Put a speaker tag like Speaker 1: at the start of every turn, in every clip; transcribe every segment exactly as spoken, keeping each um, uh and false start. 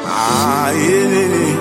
Speaker 1: Ah, yeah, yeah, yeah.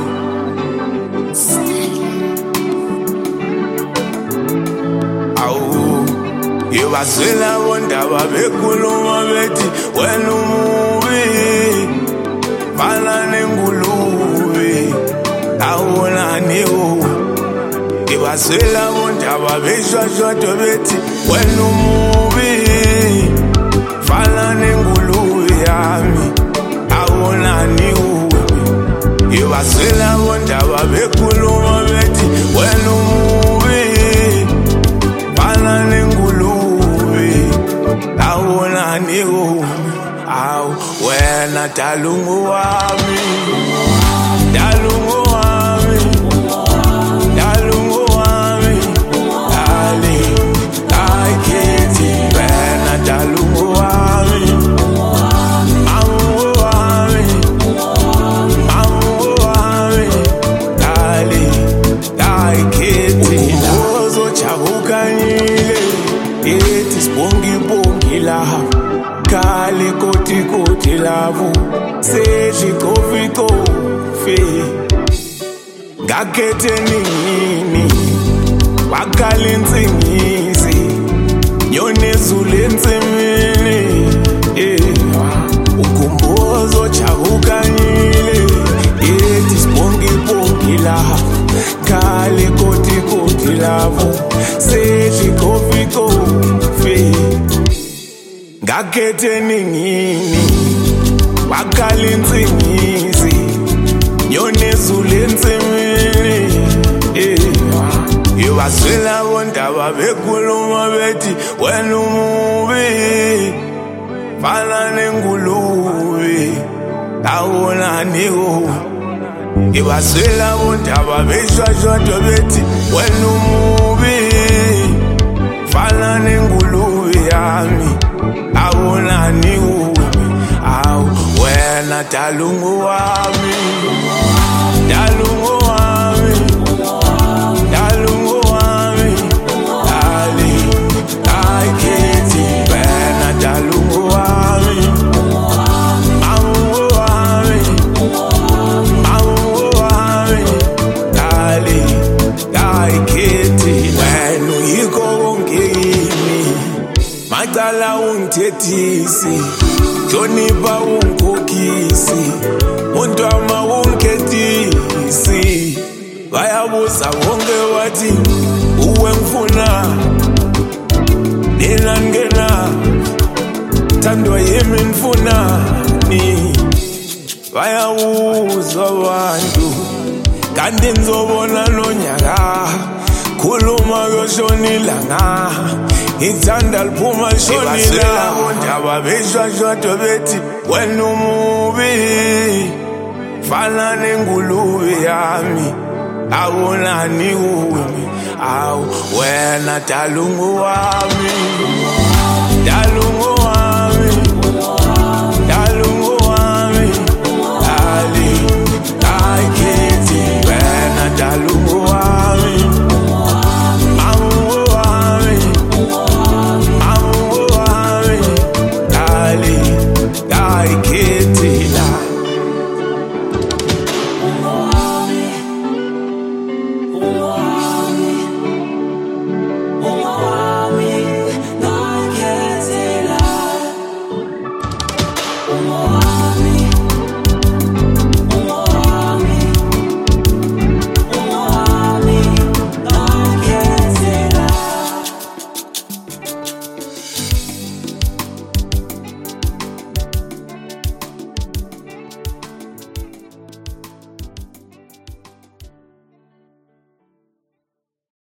Speaker 1: Awu, yebasela bondaba bekhuluma bethi wena umubi fana nengulube awonani wo. Yebasela bondaba beshwashwato bethi wena umubi fana nengulube yami awonani wo. Yebasela bondaba bekhuluma bethi wena umubi fana nengulube awonani wo. Aw wena dalungu wami, dalungu wami, dalungu wami, dali aiketi wena dalungu wami, mamu wami, mamu wami, dali aiketi ozo chabukanyile eti spongi bongi la kali koti koti lavu seji kofi kofi ngakhethe nini wakali ntsingisi nyonezule ntsimini ukumbozo chabukanyile eti spongi bongi la kali koti koti lavu seji kofi kofi ngakhethe ningini wakali ntsingisi nyonezule ntsimini yebasela bondaba bekhuluma bethi wena umubi fana nengulube awonani wo. Yebasela bondaba beshwashwato bethi wena umubi fana nengulube yami awonani wo. Aw wena dalungu wami, dalungu wami, dalungu wami, dali aiketi wena dalungu wami, mamu wami, mamu wami, dali aiketi wena yiko wongeni macala ungithethisi Joniba unkokisi muntu ama unkethisi bayabuza wonke wathi uwe ngifuna nina ngena thandwa yimi ngifuna ni bayabuza abantu kanti ngizobona nonyaka khuluma yoshonila nga ithanda liphuma shonila bondaba beshwashwato bethi wena umubi fana nengulube yami awonani wo. Aw wena dalungu wami.